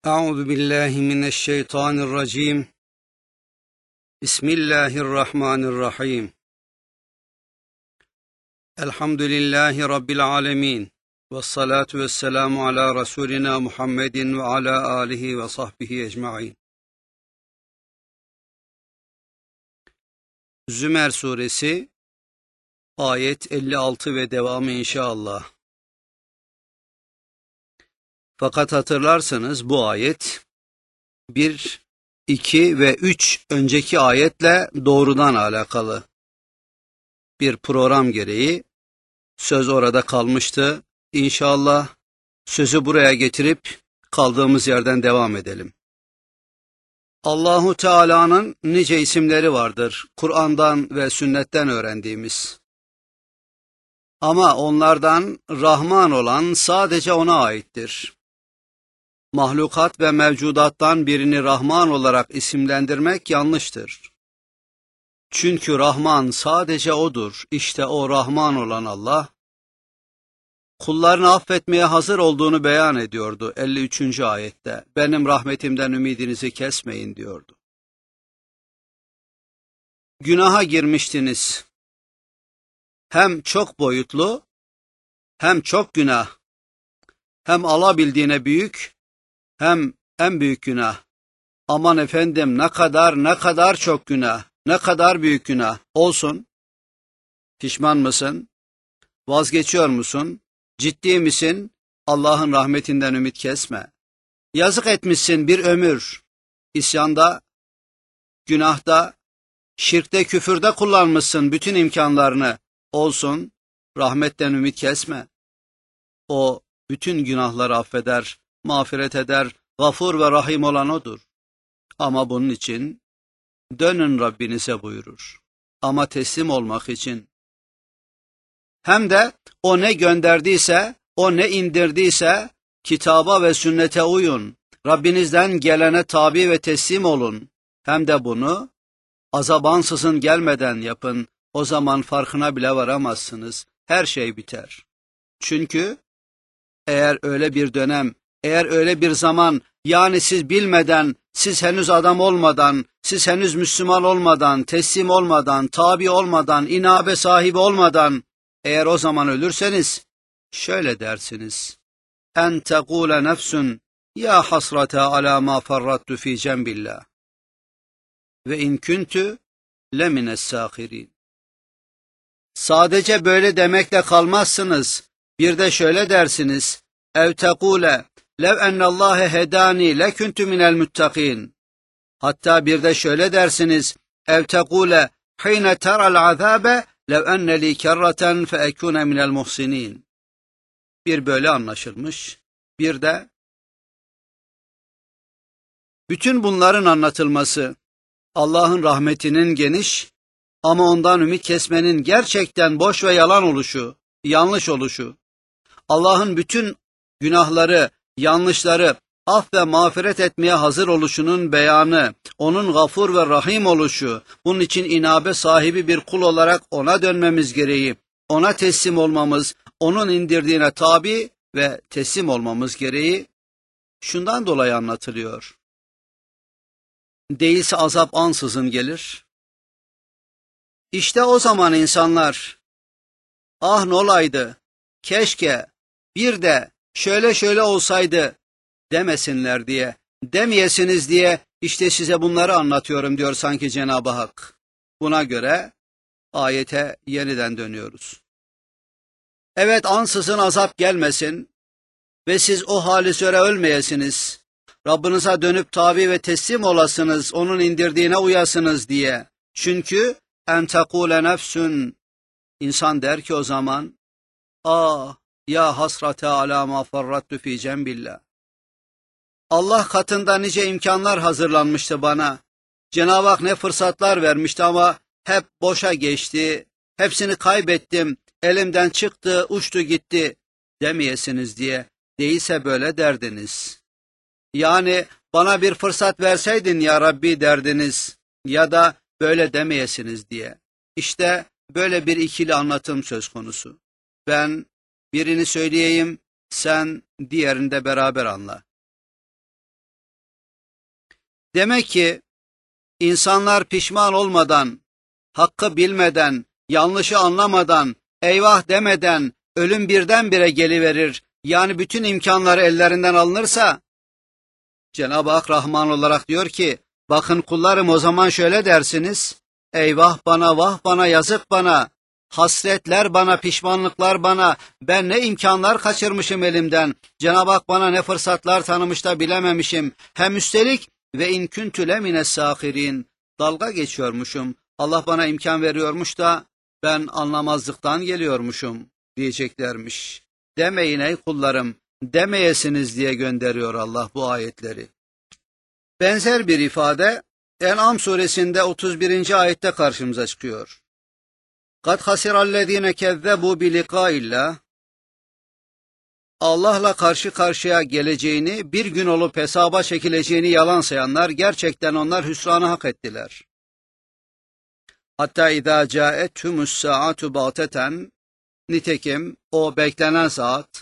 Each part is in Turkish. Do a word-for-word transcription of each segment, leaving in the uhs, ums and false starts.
أعوذ بالله من الشيطان الرجيم بسم الله الرحمن الرحيم الحمد لله رب العالمين والصلاة والسلام على رسولنا محمد وعلى آله وصحبه أجمعين. Zümer Suresi ayet elli altı ve devamı inşallah. Fakat hatırlarsanız bu ayet bir, iki ve üç önceki ayetle doğrudan alakalı. Bir program gereği söz orada kalmıştı. İnşallah sözü buraya getirip kaldığımız yerden devam edelim. Allahu Teala'nın nice isimleri vardır, Kur'an'dan ve sünnetten öğrendiğimiz. Ama onlardan Rahman olan sadece ona aittir. Mahlukat ve mevcudattan birini Rahman olarak isimlendirmek yanlıştır. Çünkü Rahman sadece O'dur. İşte O Rahman olan Allah, kullarını affetmeye hazır olduğunu beyan ediyordu elli üçüncü ayette. Benim rahmetimden ümidinizi kesmeyin diyordu. Günaha girmiştiniz. Hem çok boyutlu, hem çok günah, hem alabildiğine büyük, hem en büyük günah. Aman efendim ne kadar ne kadar çok günah, ne kadar büyük günah olsun. Pişman mısın? Vazgeçiyor musun? Ciddi misin? Allah'ın rahmetinden ümit kesme. Yazık etmişsin bir ömür. İsyanda, günahta, şirkte, küfürde kullanmışsın bütün imkanlarını. Olsun, rahmetten ümit kesme. O bütün günahları affeder, mağfiret eder, gafur ve rahim olan O'dur. Ama bunun için dönün Rabbinize buyurur. Ama teslim olmak için. Hem de O ne gönderdiyse, O ne indirdiyse kitaba ve sünnete uyun. Rabbinizden gelene tabi ve teslim olun. Hem de bunu azap ansızın gelmeden yapın. O zaman farkına bile varamazsınız. Her şey biter. Çünkü eğer öyle bir dönem, eğer öyle bir zaman, yani siz bilmeden, siz henüz adam olmadan, siz henüz Müslüman olmadan, teslim olmadan, tabi olmadan, inabe sahibi olmadan, eğer o zaman ölürseniz, şöyle dersiniz. En tekule nefsun, ya hasrata ala ma farrattu fi cembillah. Ve in kuntu lemines sahirin. Sadece böyle demekle kalmazsınız. Bir de şöyle dersiniz. Ev tekule lev ennallâhe hedâni lekuntu minel muttakin. Hatta bir de şöyle dersiniz. Ev tekule hîne teral azâbe lev enne li kerraten fe ekûne minel muhsinin. Bir böyle anlaşılmış. Bir de bütün bunların anlatılması Allah'ın rahmetinin geniş ama ondan ümit kesmenin gerçekten boş ve yalan oluşu, yanlış oluşu, Allah'ın bütün günahları, yanlışları af ve mağfiret etmeye hazır oluşunun beyanı, onun gafur ve rahim oluşu, bunun için inabe sahibi bir kul olarak ona dönmemiz gereği, ona teslim olmamız, onun indirdiğine tabi ve teslim olmamız gereği şundan dolayı anlatılıyor. Değilse azap ansızın gelir. İşte o zaman insanlar, ah nolaydı, keşke bir de şöyle şöyle olsaydı demesinler diye, demeyesiniz diye işte size bunları anlatıyorum diyor sanki Cenab-ı Hak. Buna göre ayete yeniden dönüyoruz. Evet, ansızın azap gelmesin ve siz o hali süre ölmeyesiniz. Rabbinize dönüp tabi ve teslim olasınız, onun indirdiğine uyasınız diye. Çünkü en tekule nefsün, insan der ki o zaman, ah ya hasrate ala ma farrattu fi cembillah. Allah katında nice imkanlar hazırlanmıştı bana. Cenab-ı Hak ne fırsatlar vermişti ama hep boşa geçti. Hepsini kaybettim, elimden çıktı, uçtu gitti demeyesiniz diye. Değilse böyle derdiniz. Yani bana bir fırsat verseydin ya Rabbi derdiniz ya da böyle demeyesiniz diye. İşte böyle bir ikili anlatım söz konusu. Ben birini söyleyeyim, sen diğerini de beraber anla. Demek ki insanlar pişman olmadan, hakkı bilmeden, yanlışı anlamadan, eyvah demeden ölüm birdenbire geliverir. Yani bütün imkanları ellerinden alınırsa, Cenab-ı Hak Rahman olarak diyor ki, bakın kullarım o zaman şöyle dersiniz, eyvah bana, vah bana, yazık bana, hasretler bana, pişmanlıklar bana, ben ne imkanlar kaçırmışım elimden, Cenab-ı Hak bana ne fırsatlar tanımış da bilememişim, hem üstelik ve in küntü lemine sâhirin, dalga geçiyormuşum, Allah bana imkan veriyormuş da ben anlamazlıktan geliyormuşum diyeceklermiş. Demeyin ey kullarım, demeyesiniz diye gönderiyor Allah bu ayetleri. Benzer bir ifade En'am suresinde otuz birinci ayette karşımıza çıkıyor. Kad hasirallezine kezzebu bi liqa'illah. Allah'la karşı karşıya geleceğini, bir gün olup hesaba çekileceğini yalan sayanlar, gerçekten onlar hüsranı hak ettiler. Hatta izâ câethumus sâatu bâteten, nitekim o beklenen saat,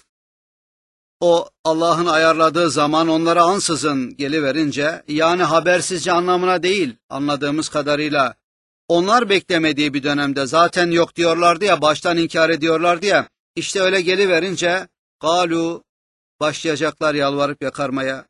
o Allah'ın ayarladığı zaman onlara ansızın geliverince, yani habersizce anlamına değil, anladığımız kadarıyla, onlar beklemediği bir dönemde zaten yok diyorlardı ya, baştan inkar ediyorlardı ya, işte öyle geliverince, galu, başlayacaklar yalvarıp yakarmaya.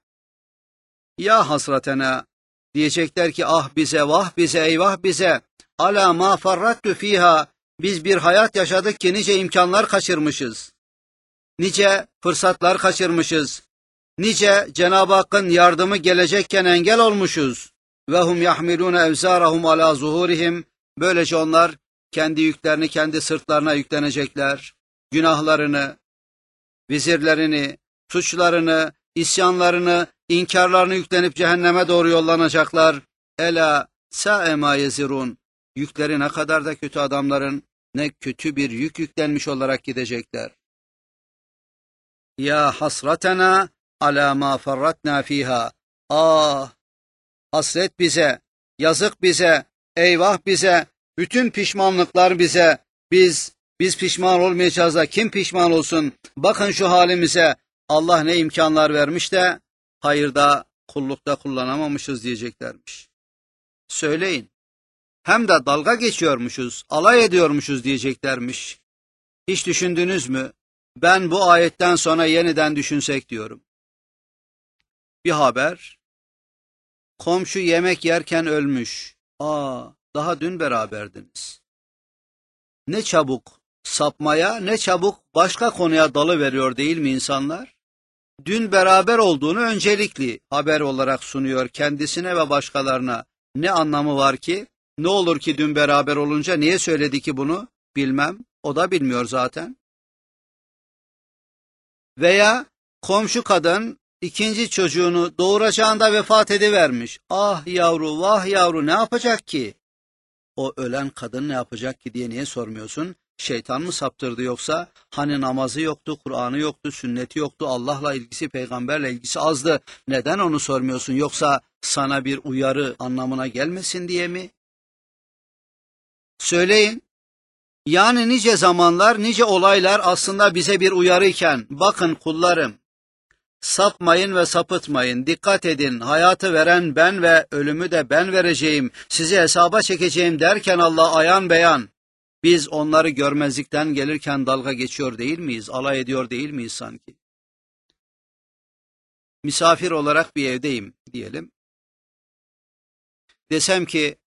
Ya hasratena, diyecekler ki ah bize, vah bize, eyvah bize, ala ma farrattu fiha, biz bir hayat yaşadık ki nice imkanlar kaçırmışız. Nice fırsatlar kaçırmışız. Nice Cenab-ı Hakk'ın yardımı gelecekken engel olmuşuz. Ve hum yahmilune evzarahum ala zuhurihim. Böylece onlar kendi yüklerini kendi sırtlarına yüklenecekler. Günahlarını, vizirlerini, suçlarını, isyanlarını, inkarlarını yüklenip cehenneme doğru yollanacaklar. Ela sa'e ma yezirun. Yükleri ne kadar da kötü adamların, ne kötü bir yük yüklenmiş olarak gidecekler. Ya hasratena ala ma farratna fiha. Ah, hasret bize, yazık bize, eyvah bize, bütün pişmanlıklar bize. Biz, biz pişman olmayacağız da kim pişman olsun? Bakın şu halimize, Allah ne imkanlar vermiş de hayırda, kullukta kullanamamışız diyeceklermiş. Söyleyin, hem de dalga geçiyormuşuz, alay ediyormuşuz diyeceklermiş. Hiç düşündünüz mü? Ben bu ayetten sonra yeniden düşünsek diyorum. Bir haber, komşu yemek yerken ölmüş. Aa, daha dün beraberdiniz. Ne çabuk sapmaya, ne çabuk başka konuya dalıveriyor değil mi insanlar? Dün beraber olduğunu öncelikli haber olarak sunuyor kendisine ve başkalarına. Ne anlamı var ki? Ne olur ki dün beraber olunca niye söyledi ki bunu? Bilmem, o da bilmiyor zaten. Veya komşu kadın ikinci çocuğunu doğuracağında vefat edivermiş. Ah yavru, vah yavru, ne yapacak ki? O ölen kadın ne yapacak ki diye niye sormuyorsun? Şeytan mı saptırdı yoksa? Hani namazı yoktu, Kur'an'ı yoktu, sünneti yoktu, Allah'la ilgisi, peygamberle ilgisi azdı. Neden onu sormuyorsun? Yoksa sana bir uyarı anlamına gelmesin diye mi? Söyleyin. Yani nice zamanlar, nice olaylar aslında bize bir uyarıyken, bakın kullarım, sapmayın ve sapıtmayın, dikkat edin, hayatı veren ben ve ölümü de ben vereceğim, sizi hesaba çekeceğim derken Allah ayan beyan, biz onları görmezlikten gelirken dalga geçiyor değil miyiz, alay ediyor değil miyiz sanki? Misafir olarak bir evdeyim diyelim. Desem ki,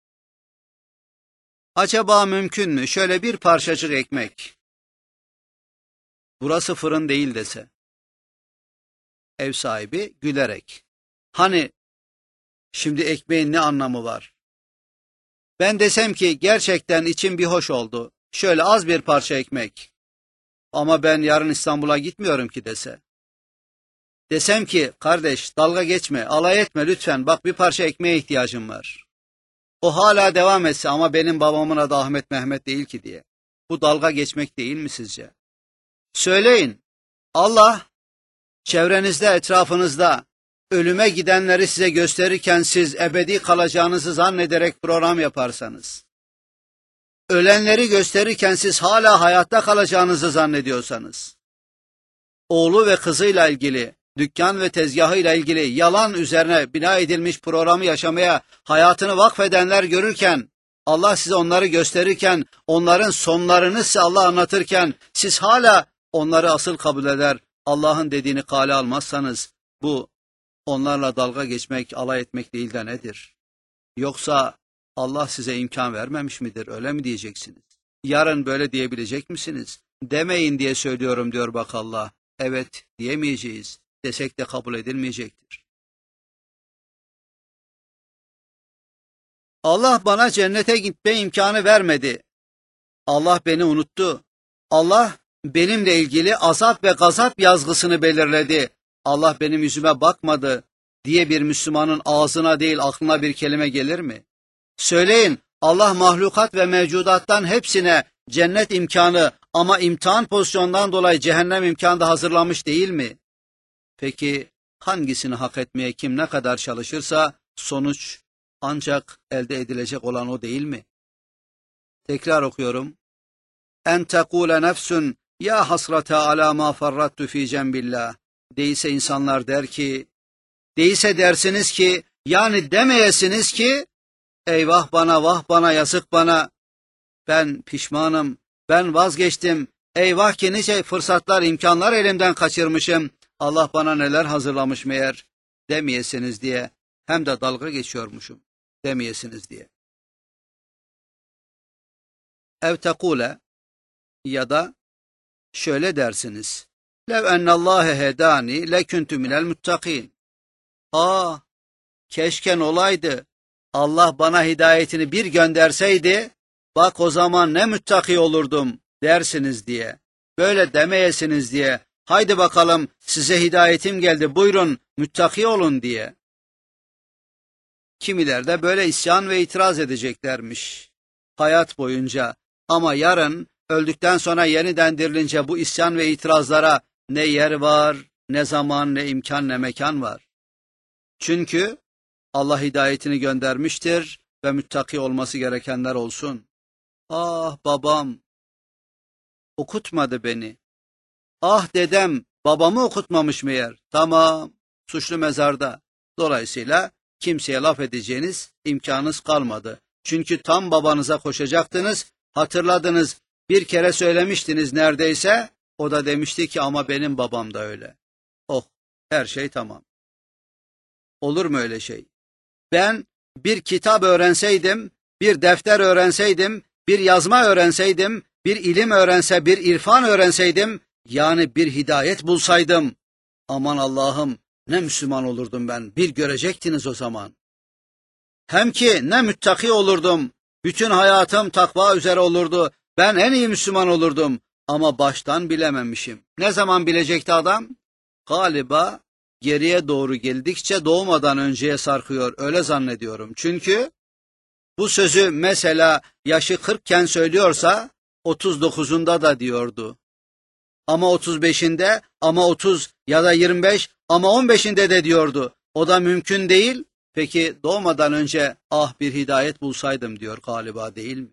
acaba mümkün mü şöyle bir parçacık ekmek, burası fırın değil dese, ev sahibi gülerek, hani şimdi ekmeğin ne anlamı var? Ben desem ki gerçekten içim bir hoş oldu, şöyle az bir parça ekmek, ama ben yarın İstanbul'a gitmiyorum ki dese. Desem ki kardeş dalga geçme, alay etme lütfen, bak bir parça ekmeğe ihtiyacım var. O hala devam etse ama benim babamın adı Ahmet Mehmet değil ki diye. Bu dalga geçmek değil mi sizce? Söyleyin, Allah çevrenizde, etrafınızda ölüme gidenleri size gösterirken siz ebedi kalacağınızı zannederek program yaparsanız, ölenleri gösterirken siz hala hayatta kalacağınızı zannediyorsanız, oğlu ve kızıyla ilgili, dükkan ve tezgahıyla ilgili yalan üzerine bina edilmiş programı yaşamaya hayatını vakfedenler görürken, Allah size onları gösterirken, onların sonlarını size Allah anlatırken, siz hala onları asıl kabul eder, Allah'ın dediğini kale almazsanız, bu onlarla dalga geçmek, alay etmek değil de nedir? Yoksa Allah size imkan vermemiş midir, öyle mi diyeceksiniz? Yarın böyle diyebilecek misiniz? Demeyin diye söylüyorum diyor bak Allah. Evet diyemeyeceğiz, desek de kabul edilmeyecektir. Allah bana cennete gitme imkanı vermedi. Allah beni unuttu. Allah benimle ilgili azap ve gazap yazgısını belirledi. Allah benim yüzüme bakmadı diye bir Müslümanın ağzına değil aklına bir kelime gelir mi? Söyleyin, Allah mahlukat ve mevcudattan hepsine cennet imkanı ama imtihan pozisyondan dolayı cehennem imkanı da hazırlamış değil mi? Peki hangisini hak etmeye kim ne kadar çalışırsa sonuç ancak elde edilecek olan o değil mi? Tekrar okuyorum. En tekule nefsun ya hasrata ala ma farrattu fi cembillah. Değilse insanlar der ki, değilse dersiniz ki, yani demeyesiniz ki, eyvah bana, vah bana, yazık bana, ben pişmanım, ben vazgeçtim, eyvah ki nice fırsatlar, imkanlar elimden kaçırmışım, Allah bana neler hazırlamış meğer, demeyesiniz diye, hem de dalga geçiyormuşum, demeyesiniz diye. Ev tekule, ya da şöyle dersiniz, lev ennallâhe hedâni leküntü minel muttakin. Ah, keşken olaydı, Allah bana hidayetini bir gönderseydi, bak o zaman ne müttaki olurdum dersiniz diye. Böyle demeyesiniz diye. Haydi bakalım size hidayetim geldi, buyurun müttaki olun diye. Kimiler de böyle isyan ve itiraz edeceklermiş hayat boyunca. Ama yarın öldükten sonra yeniden dirilince bu isyan ve itirazlara ne yer var, ne zaman, ne imkan, ne mekan var. Çünkü Allah hidayetini göndermiştir ve müttaki olması gerekenler olsun. Ah babam okutmadı beni. Ah dedem babamı okutmamış meğer. Tamam, suçlu mezarda. Dolayısıyla kimseye laf edeceğiniz imkanınız kalmadı. Çünkü tam babanıza koşacaktınız, hatırladınız, bir kere söylemiştiniz neredeyse, o da demişti ki ama benim babam da öyle. Oh, her şey tamam. Olur mu öyle şey? Ben bir kitap öğrenseydim, bir defter öğrenseydim, bir yazma öğrenseydim, bir ilim öğrense, bir irfan öğrenseydim, yani bir hidayet bulsaydım, aman Allah'ım ne Müslüman olurdum ben, bir görecektiniz o zaman. Hem ki ne müttaki olurdum, bütün hayatım takva üzere olurdu, ben en iyi Müslüman olurdum ama baştan bilememişim. Ne zaman bilecekti adam? Galiba geriye doğru geldikçe doğmadan önceye sarkıyor, öyle zannediyorum. Çünkü bu sözü mesela yaşı kırkken söylüyorsa otuz dokuzunda da diyordu. Ama otuz beşinde, ama otuz ya da yirmi beş, ama on beşinde de diyordu. O da mümkün değil. Peki doğmadan önce ah bir hidayet bulsaydım diyor galiba, değil mi?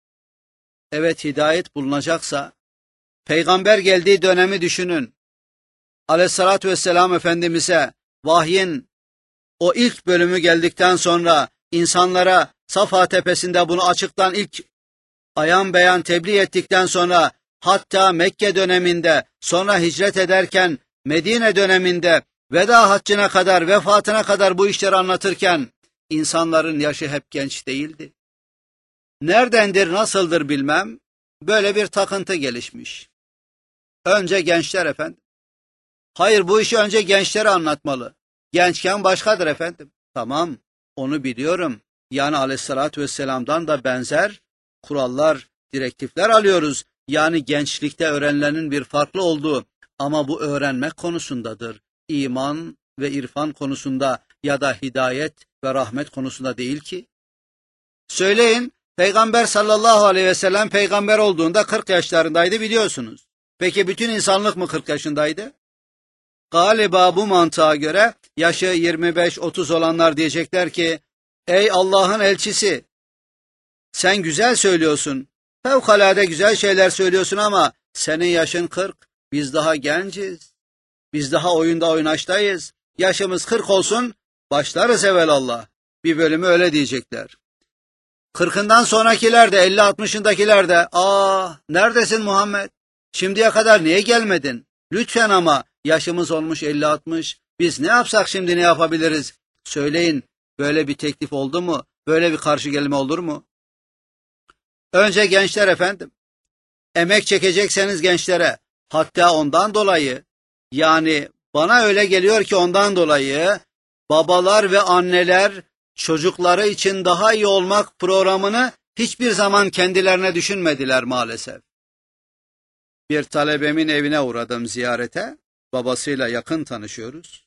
Evet, hidayet bulunacaksa peygamber geldiği dönemi düşünün. Aleyhissalatü vesselam Efendimiz'e vahyin o ilk bölümü geldikten sonra insanlara Safa tepesinde bunu açıktan ilk ayan beyan tebliğ ettikten sonra, hatta Mekke döneminde, sonra hicret ederken Medine döneminde, veda haccına kadar, vefatına kadar bu işleri anlatırken insanların yaşı hep genç değildi. Neredendir, nasıldır bilmem, böyle bir takıntı gelişmiş. Önce gençler efendim. Hayır, bu işi önce gençlere anlatmalı. Gençken başkadır efendim. Tamam, onu biliyorum. Yani Aleyhisselatü Vesselam'dan da benzer kurallar, direktifler alıyoruz. Yani gençlikte öğrenilenin bir farklı olduğu, ama bu öğrenmek konusundadır. İman ve irfan konusunda ya da hidayet ve rahmet konusunda değil ki. Söyleyin, Peygamber sallallahu aleyhi ve sellem peygamber olduğunda kırk yaşlarındaydı biliyorsunuz. Peki bütün insanlık mı kırk yaşındaydı? Galiba bu mantığa göre yaşı yirmi beş otuz olanlar diyecekler ki, ey Allah'ın elçisi, sen güzel söylüyorsun, fevkalade güzel şeyler söylüyorsun ama senin yaşın kırk, biz daha genciz. Biz daha oyunda oynaştayız. Yaşımız kırk olsun, başlarız evelallah. Bir bölümü öyle diyecekler. Kırkından sonrakiler de, elli altmışındakiler de, ''Aa, neredesin Muhammed? Şimdiye kadar niye gelmedin? Lütfen ama yaşımız olmuş elli altmış. Biz ne yapsak şimdi ne yapabiliriz? Söyleyin, böyle bir teklif oldu mu? Böyle bir karşı gelme olur mu?'' Önce gençler efendim. Emek çekecekseniz gençlere, hatta ondan dolayı, yani bana öyle geliyor ki ondan dolayı babalar ve anneler çocukları için daha iyi olmak programını hiçbir zaman kendilerine düşünmediler maalesef. Bir talebemin evine uğradım ziyarete, babasıyla yakın tanışıyoruz.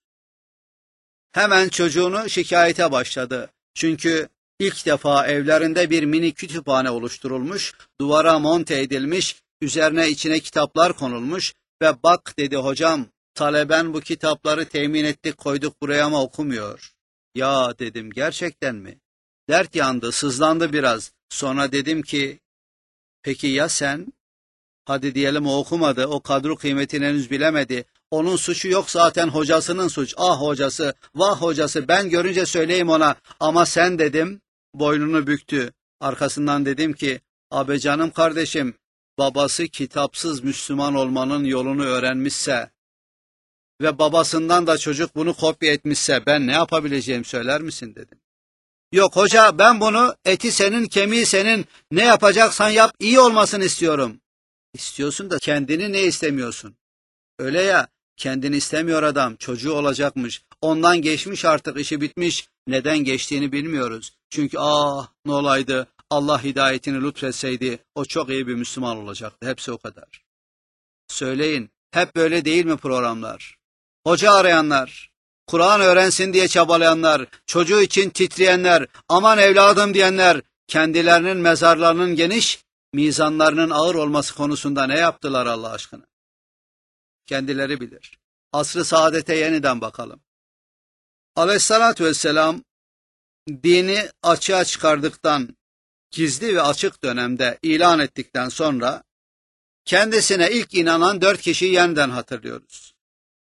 Hemen çocuğunu şikayete başladı. Çünkü ilk defa evlerinde bir mini kütüphane oluşturulmuş, duvara monte edilmiş, üzerine içine kitaplar konulmuş ve bak dedi hocam, taleben bu kitapları temin ettik koyduk buraya ama okumuyor. Ya dedim gerçekten mi? Dert yandı, sızlandı biraz. Sonra dedim ki, peki ya sen? Hadi diyelim o okumadı, o kadro kıymetini henüz bilemedi. Onun suçu yok zaten, hocasının suç. Ah hocası, vah hocası, ben görünce söyleyeyim ona. Ama sen dedim, boynunu büktü. Arkasından dedim ki, abi canım kardeşim, babası kitapsız Müslüman olmanın yolunu öğrenmişse ve babasından da çocuk bunu kopya etmişse ben ne yapabileceğim söyler misin dedim. Yok hoca, ben bunu eti senin kemiği senin, ne yapacaksan yap iyi olmasını istiyorum. İstiyorsun da kendini ne istemiyorsun? Öyle ya, kendini istemiyor adam, çocuğu olacakmış. Ondan geçmiş artık, işi bitmiş. Neden geçtiğini bilmiyoruz. Çünkü ah ne olaydı, Allah hidayetini lütfetseydi o çok iyi bir Müslüman olacaktı. Hepsi o kadar. Söyleyin, hep böyle değil mi programlar? Hoca arayanlar, Kur'an öğrensin diye çabalayanlar, çocuğu için titreyenler, aman evladım diyenler, kendilerinin mezarlarının geniş, mizanlarının ağır olması konusunda ne yaptılar Allah aşkına? Kendileri bilir. Asr-ı saadete yeniden bakalım. Aleyhissalatü vesselam dini açığa çıkardıktan, gizli ve açık dönemde ilan ettikten sonra kendisine ilk inanan dört kişiyi yeniden hatırlıyoruz.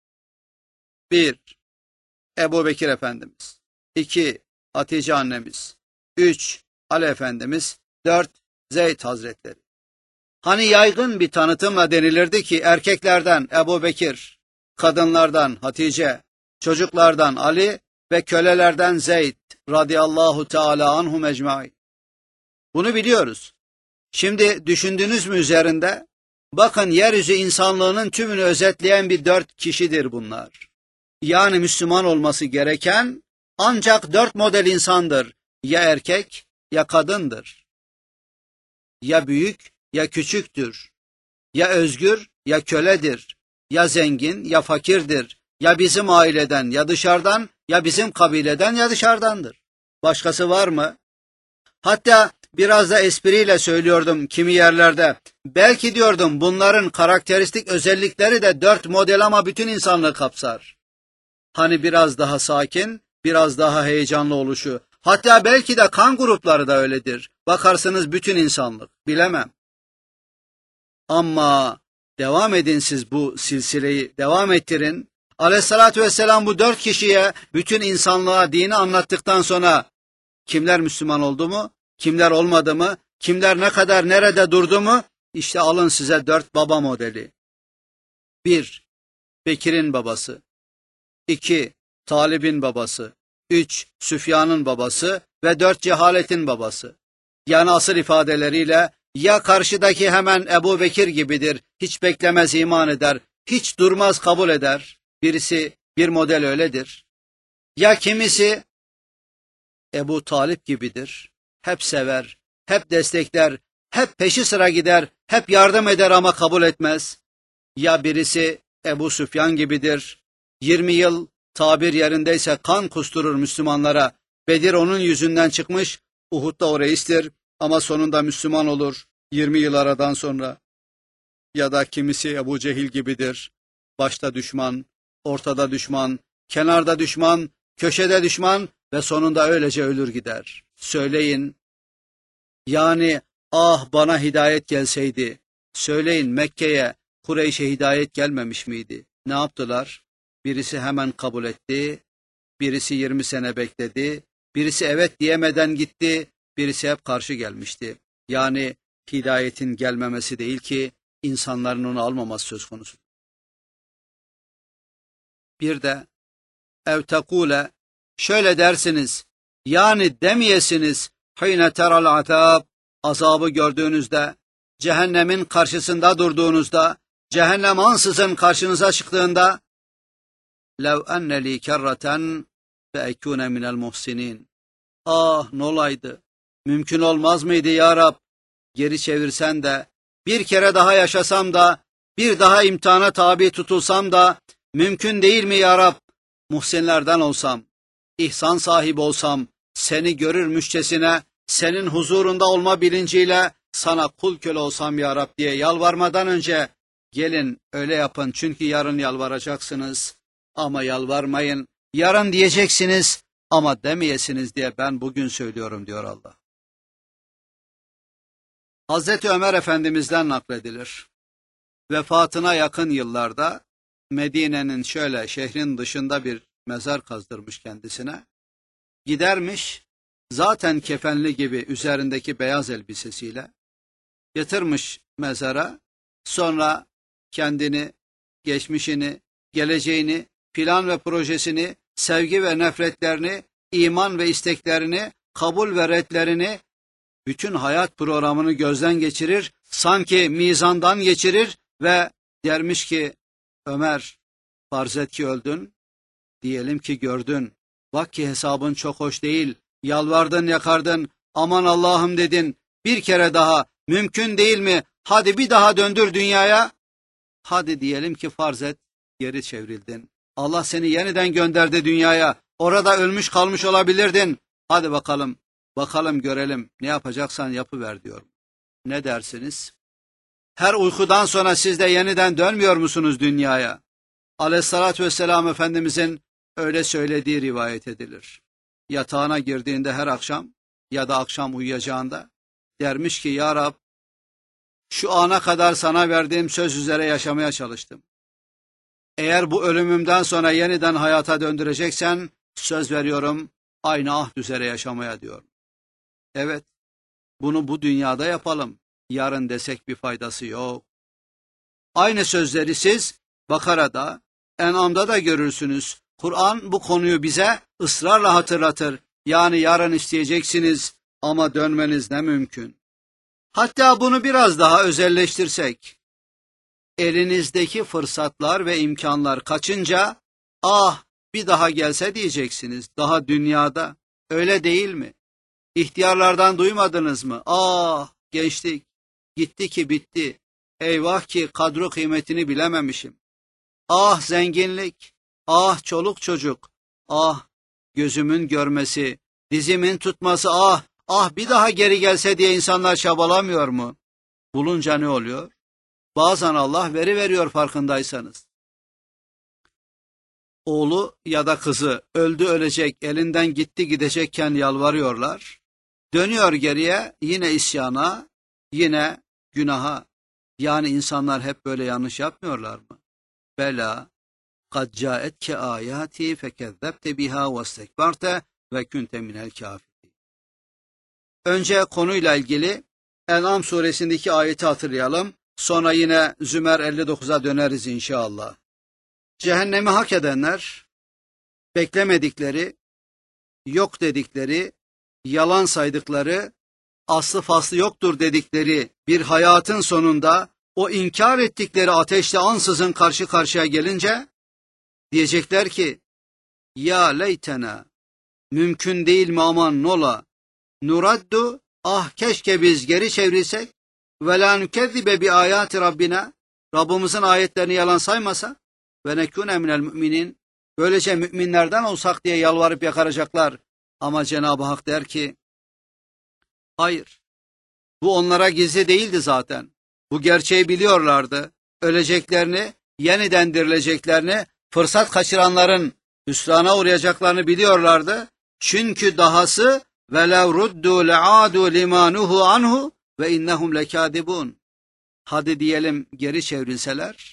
Bir, Ebu Bekir Efendimiz. İki, Hatice annemiz. Üç, Ali Efendimiz. Dört, Zeyd Hazretleri. Hani yaygın bir tanıtımla denilirdi ki erkeklerden Ebu Bekir, kadınlardan Hatice, çocuklardan Ali ve kölelerden Zeyd radıyallahu teala anhum ecmaîn. Bunu biliyoruz. Şimdi düşündünüz mü üzerinde? Bakın yeryüzü insanlığının tümünü özetleyen bir dört kişidir bunlar. Yani Müslüman olması gereken ancak dört model insandır. Ya erkek ya kadındır. Ya büyük ya küçüktür. Ya özgür ya köledir. Ya zengin ya fakirdir. Ya bizim aileden ya dışarıdan, ya bizim kabileden ya dışarıdandır. Başkası var mı? Hatta biraz da espriyle söylüyordum kimi yerlerde. Belki diyordum bunların karakteristik özellikleri de dört model ama bütün insanlığı kapsar. Hani biraz daha sakin, biraz daha heyecanlı oluşu. Hatta belki de kan grupları da öyledir. Bakarsınız bütün insanlık, bilemem. Ama devam edin siz bu silsileyi, devam ettirin. Aleyhissalatü vesselam bu dört kişiye, bütün insanlığa dini anlattıktan sonra kimler Müslüman oldu mu, kimler olmadı mı, kimler ne kadar nerede durdu mu? İşte alın size dört baba modeli. Bir, Bekir'in babası. İki, Talib'in babası. Üç, Süfyan'ın babası ve dört, Cehaletin babası. Yani asıl ifadeleriyle ya karşıdaki hemen Ebu Bekir gibidir, hiç beklemez iman eder, hiç durmaz kabul eder. Birisi bir model öyledir. Ya kimisi Ebu Talip gibidir, hep sever, hep destekler, hep peşi sıra gider, hep yardım eder ama kabul etmez. Ya birisi Ebu Süfyan gibidir, yirmi yıl tabir yerindeyse kan kusturur Müslümanlara. Bedir onun yüzünden çıkmış, Uhud da o reistir ama sonunda Müslüman olur yirmi yıl aradan sonra. Ya da kimisi Ebu Cehil gibidir, başta düşman, ortada düşman, kenarda düşman, köşede düşman ve sonunda öylece ölür gider. Söyleyin, yani ah bana hidayet gelseydi, söyleyin Mekke'ye, Kureyş'e hidayet gelmemiş miydi? Ne yaptılar? Birisi hemen kabul etti, birisi yirmi sene bekledi, birisi evet diyemeden gitti, birisi hep karşı gelmişti. Yani hidayetin gelmemesi değil ki insanların onu almaması söz konusu. Bir de ev tekule, şöyle dersiniz, yani demeyesiniz, hine teral azab, azabı gördüğünüzde, cehennemin karşısında durduğunuzda, cehennem ansızın karşınıza çıktığında, lev enne li kerraten fe ekune minel muhsinin. Ah ne olaydı, mümkün olmaz mıydı ya Rab, geri çevirsen de, bir kere daha yaşasam da, bir daha imtihana tabi tutulsam da, mümkün değil mi ya Rab, muhsinlerden olsam, ihsan sahibi olsam, seni görürmüşçesine, senin huzurunda olma bilinciyle sana kul köle olsam ya Rab diye yalvarmadan önce, gelin öyle yapın çünkü yarın yalvaracaksınız ama yalvarmayın, yarın diyeceksiniz ama demeyesiniz diye ben bugün söylüyorum diyor Allah. Hazreti Ömer Efendimiz'den nakledilir. Vefatına yakın yıllarda Medine'nin şöyle şehrin dışında bir mezar kazdırmış kendisine. Gidermiş, zaten kefenli gibi üzerindeki beyaz elbisesiyle yatırmış mezara, sonra kendini, geçmişini, geleceğini, plan ve projesini, sevgi ve nefretlerini, iman ve isteklerini, kabul ve redlerini, bütün hayat programını gözden geçirir, sanki mizandan geçirir ve dermiş ki, Ömer, farz et ki öldün, diyelim ki gördün, bak ki hesabın çok hoş değil, yalvardın yakardın, aman Allah'ım dedin, bir kere daha, mümkün değil mi, hadi bir daha döndür dünyaya, hadi diyelim ki farz et, geri çevrildin, Allah seni yeniden gönderdi dünyaya, orada ölmüş kalmış olabilirdin, hadi bakalım, bakalım görelim, ne yapacaksan yapıver diyorum. Ne dersiniz? Her uykudan sonra siz de yeniden dönmüyor musunuz dünyaya? Aleyhissalatü vesselam Efendimizin öyle söylediği rivayet edilir. Yatağına girdiğinde her akşam ya da akşam uyuyacağında dermiş ki ya Rab, şu ana kadar sana verdiğim söz üzere yaşamaya çalıştım. Eğer bu ölümümden sonra yeniden hayata döndüreceksen söz veriyorum aynı ahd üzere yaşamaya diyorum. Evet, bunu bu dünyada yapalım. Yarın desek bir faydası yok. Aynı sözleri siz Bakara'da, En'am'da da görürsünüz. Kur'an bu konuyu bize ısrarla hatırlatır. Yani yarın isteyeceksiniz ama dönmeniz ne mümkün. Hatta bunu biraz daha özelleştirsek, elinizdeki fırsatlar ve imkanlar kaçınca, ah bir daha gelse diyeceksiniz, daha dünyada, öyle değil mi? İhtiyarlardan duymadınız mı? Ah gençlik, gitti ki bitti, eyvah ki kadro kıymetini bilememişim. Ah zenginlik, ah çoluk çocuk, ah gözümün görmesi, dizimin tutması, ah, ah bir daha geri gelse diye insanlar çabalamıyor mu? Bulunca ne oluyor? Bazen Allah veri veriyor farkındaysanız. Oğlu ya da kızı öldü ölecek, elinden gitti gidecekken yalvarıyorlar. Dönüyor geriye yine isyana, yine günaha. Yani insanlar hep böyle yanlış yapmıyorlar mı? Bela, kad caetke ayati fekezzebte biha vestekbarte ve kunte minel kafirin. Önce konuyla ilgili En'am suresindeki ayeti hatırlayalım. Sonra yine Zümer elli dokuza döneriz inşallah. Cehennemi hak edenler, beklemedikleri, yok dedikleri, yalan saydıkları, aslı faslı yoktur dedikleri bir hayatın sonunda o inkar ettikleri ateşle ansızın karşı karşıya gelince diyecekler ki ya leytena, mümkün değil mi aman nola, nuraddu, ah keşke biz geri çevrilsek ve la nükezzibe bi ayati rabbina, Rabbimizin ayetlerini yalan saymasa ve nekune minel müminin, böylece müminlerden olsak diye yalvarıp yakaracaklar. Ama Cenab-ı Hak der ki hayır, bu onlara gizli değildi zaten. Bu gerçeği biliyorlardı. Öleceklerini, yeniden dirileceklerini, fırsat kaçıranların hüsrana uğrayacaklarını biliyorlardı. Çünkü dahası velev ruddu le'adu limanuhu anhu ve innehum lekadibun. Hadi diyelim geri çevrilseler,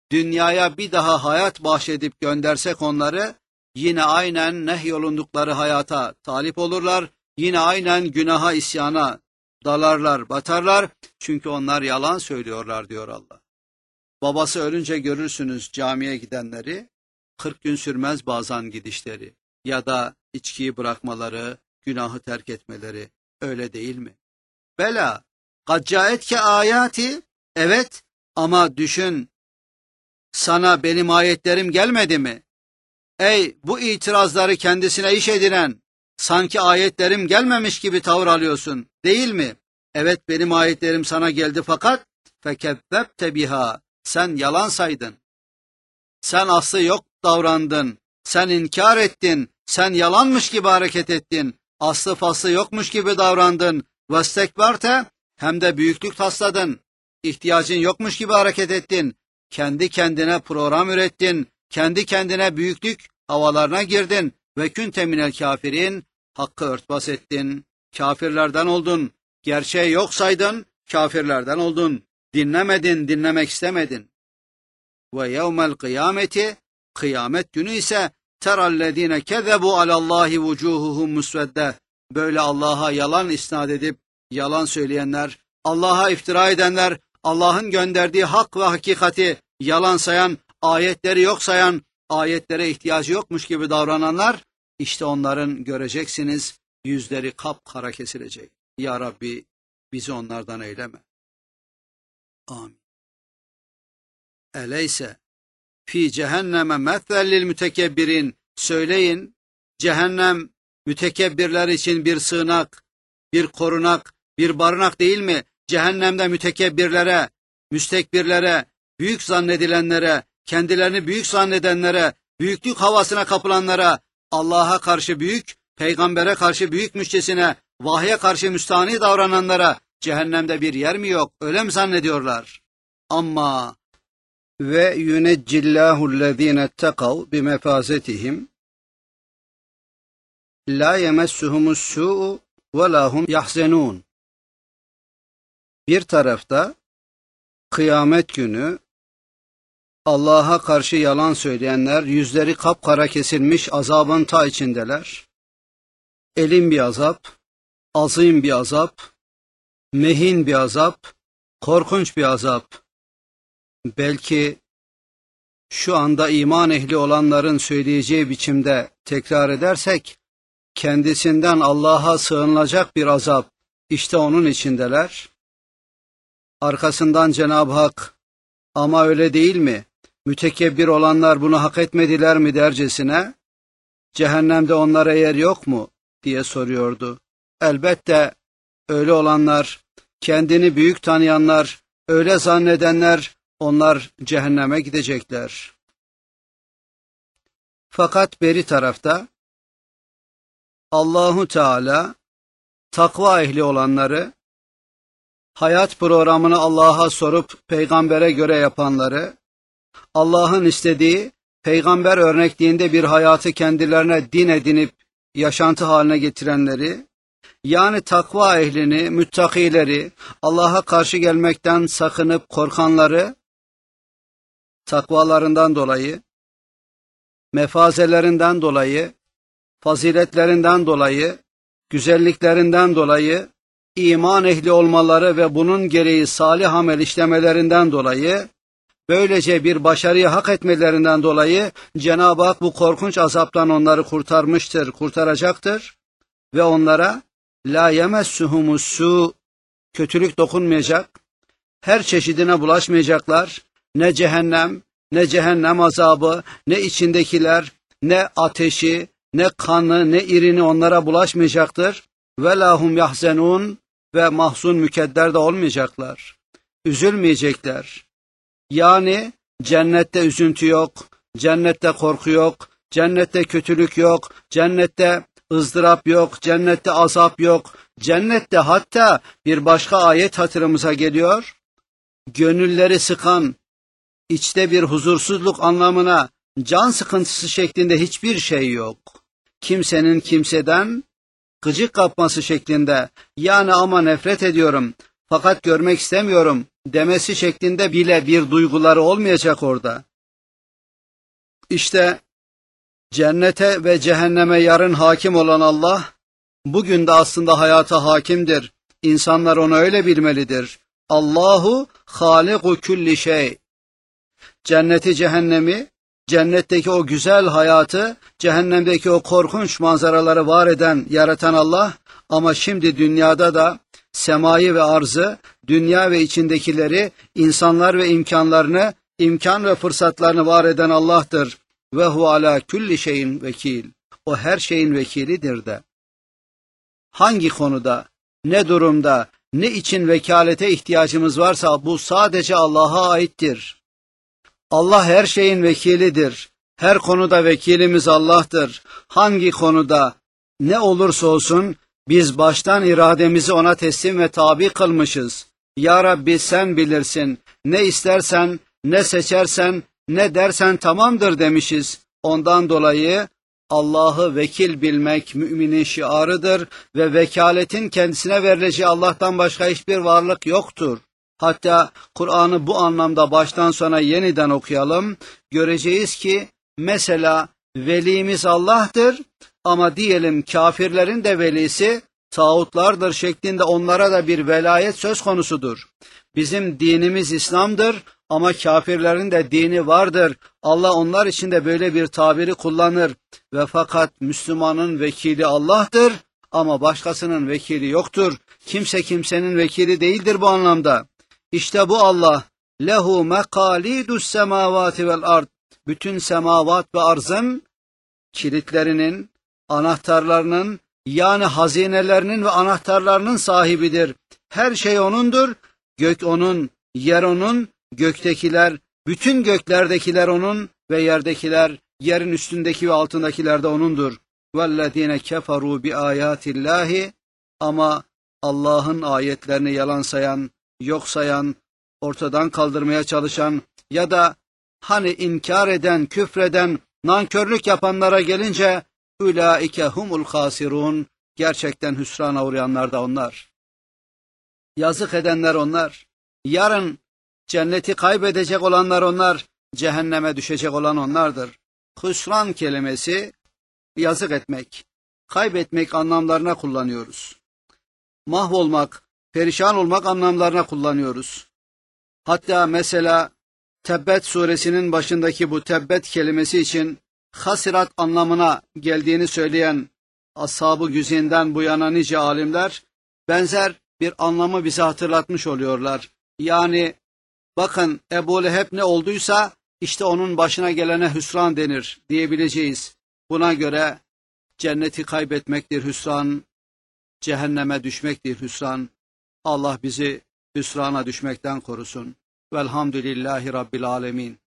dünyaya bir daha hayat bahşedip göndersek onları, yine aynen nehyolundukları hayata talip olurlar, yine aynen günaha, isyana dalarlar, batarlar. Çünkü onlar yalan söylüyorlar diyor Allah. Babası ölünce görürsünüz camiye gidenleri, kırk gün sürmez bazen gidişleri ya da içkiyi bırakmaları, günahı terk etmeleri, öyle değil mi? Bela, kad caetke ayati, evet ama düşün, sana benim ayetlerim gelmedi mi? Ey bu itirazları kendisine iş edinen, sanki ayetlerim gelmemiş gibi tavır alıyorsun, değil mi? Evet benim ayetlerim sana geldi fakat fekezzebte biha, sen yalan saydın. Sen aslı yok davrandın, sen inkar ettin, sen yalanmış gibi hareket ettin, aslı faslı yokmuş gibi davrandın. Vestekbarte, hem de büyüklük tasladın, ihtiyacın yokmuş gibi hareket ettin, kendi kendine program ürettin, kendi kendine büyüklük havalarına girdin ve künte minel kafirin, hakkı örtbas ettin, kafirlerden oldun, gerçeği yok saydın, kafirlerden oldun, dinlemedin, dinlemek istemedin. Ve yevmel kıyameti, kıyamet günü ise terallezine kezebu alallahi vucuhuhum musvedde, böyle Allah'a yalan isnat edip yalan söyleyenler, Allah'a iftira edenler, Allah'ın gönderdiği hak ve hakikati yalan sayan, ayetleri yok sayan, ayetlere ihtiyacı yokmuş gibi davrananlar, işte onların göreceksiniz yüzleri kapkara kesilecek. Ya Rabbi bizi onlardan eyleme. Amin. Eleyse fi cehenneme methellil mütekebbirin, söyleyin, cehennem mütekebbirler için bir sığınak, bir korunak, bir barınak değil mi? Cehennemde mütekebbirlere, müstekbirlere, büyük zannedilenlere, kendilerini büyük zannedenlere, büyüklük havasına kapılanlara, Allah'a karşı büyük, peygambere karşı büyükmüşçesine, vahye karşı müstahni davrananlara cehennemde bir yer mi yok? Öyle mi zannediyorlar? Ama ve yuneccillâhu'llezîne etteqav bimefâzetihim la yemessuhumus-sû'u ve la hum yahzenûn. Bir tarafta kıyamet günü Allah'a karşı yalan söyleyenler yüzleri kapkara kesilmiş azabın ta içindeler. Elin bir azap, azim bir azap, mehin bir azap, korkunç bir azap. Belki şu anda iman ehli olanların söyleyeceği biçimde tekrar edersek, kendisinden Allah'a sığınılacak bir azap, işte onun içindeler. Arkasından Cenab-ı Hak, ama öyle değil mi? Mütekebbir olanlar bunu hak etmediler mi dercesine, cehennemde onlara yer yok mu diye soruyordu. Elbette öyle olanlar, kendini büyük tanıyanlar, öyle zannedenler, onlar cehenneme gidecekler. Fakat beri tarafta Allahu Teala takva ehli olanları, hayat programını Allah'a sorup peygambere göre yapanları, Allah'ın istediği peygamber örnekliğinde bir hayatı kendilerine din edinip yaşantı haline getirenleri, yani takva ehlini, müttakileri, Allah'a karşı gelmekten sakınıp korkanları, takvalarından dolayı, mefazelerinden dolayı, faziletlerinden dolayı, güzelliklerinden dolayı, iman ehli olmaları ve bunun gereği salih amel işlemelerinden dolayı, böylece bir başarıyı hak etmelerinden dolayı Cenab-ı Hak bu korkunç azaptan onları kurtarmıştır, kurtaracaktır ve onlara la yemessuhumus-sû, kötülük dokunmayacak, her çeşidine bulaşmayacaklar, ne cehennem, ne cehennem azabı, ne içindekiler, ne ateşi, ne kanı, ne irini onlara bulaşmayacaktır. Ve lahum yahzenun, ve mahzun mükedder de olmayacaklar. Üzülmeyecekler. Yani cennette üzüntü yok, cennette korku yok, cennette kötülük yok, cennette ızdırap yok, cennette azap yok. Cennette hatta bir başka ayet hatırımıza geliyor. Gönülleri sıkan, içte bir huzursuzluk anlamına, can sıkıntısı şeklinde hiçbir şey yok. Kimsenin kimseden gıcık kapması şeklinde, yani ama nefret ediyorum, fakat görmek istemiyorum demesi şeklinde bile bir duyguları olmayacak orada. İşte cennete ve cehenneme yarın hakim olan Allah, bugün de aslında hayata hakimdir. İnsanlar onu öyle bilmelidir. Allahu haliku kulli şey. Cenneti, cehennemi, cennetteki o güzel hayatı, cehennemdeki o korkunç manzaraları var eden, yaratan Allah, ama şimdi dünyada da semayı ve arzı, dünya ve içindekileri, insanlar ve imkanlarını, imkan ve fırsatlarını var eden Allah'tır. Ve hu ala kulli şeyin vekil. O her şeyin vekilidir de. Hangi konuda, ne durumda, ne için vekalete ihtiyacımız varsa bu sadece Allah'a aittir. Allah her şeyin vekilidir. Her konuda vekilimiz Allah'tır. Hangi konuda ne olursa olsun biz baştan irademizi ona teslim ve tabi kılmışız. Ya Rabbi sen bilirsin. Ne istersen, ne seçersen, ne dersen tamamdır demişiz. Ondan dolayı Allah'ı vekil bilmek müminin şiarıdır ve vekaletin kendisine verileceği Allah'tan başka hiçbir varlık yoktur. Hatta Kur'an'ı bu anlamda baştan sona yeniden okuyalım. Göreceğiz ki mesela velimiz Allah'tır ama diyelim kafirlerin de velisi tağutlardır şeklinde onlara da bir velayet söz konusudur. Bizim dinimiz İslam'dır ama kafirlerin de dini vardır. Allah onlar için de böyle bir tabiri kullanır. Ve fakat Müslümanın vekili Allah'tır ama başkasının vekili yoktur. Kimse kimsenin vekili değildir bu anlamda. İşte bu Allah, lehu mekalidus semavati vel ard. Bütün semavat ve arzın kilitlerinin, anahtarlarının, yani hazinelerinin ve anahtarlarının sahibidir. Her şey O'nundur. Gök O'nun, yer O'nun, göktekiler, bütün göklerdekiler O'nun ve yerdekiler, yerin üstündeki ve altındakiler de O'nundur. وَالَّذ۪ينَ كَفَرُوا بِآيَاتِ اللّٰهِ. Ama Allah'ın ayetlerini yalan sayan, yok sayan, ortadan kaldırmaya çalışan ya da hani inkar eden, küfreden, nankörlük yapanlara gelince ulaike humul hasirun. Gerçekten hüsrana uğrayanlar da onlar. Yazık edenler onlar. Yarın cenneti kaybedecek olanlar onlar, cehenneme düşecek olan onlardır. Hüsran kelimesi yazık etmek, kaybetmek anlamlarına kullanıyoruz. Mahvolmak, perişan olmak anlamlarına kullanıyoruz. Hatta mesela Tebbet suresinin başındaki bu tebbet kelimesi için hasirat anlamına geldiğini söyleyen Ashab-ı Güzin'den bu yana nice alimler benzer bir anlamı bize hatırlatmış oluyorlar. Yani bakın Ebu Leheb ne olduysa işte onun başına gelene hüsran denir diyebileceğiz. Buna göre cenneti kaybetmektir hüsran, cehenneme düşmektir hüsran. Allah bizi hüsrana düşmekten korusun. Velhamdülillahi Rabbil alemin.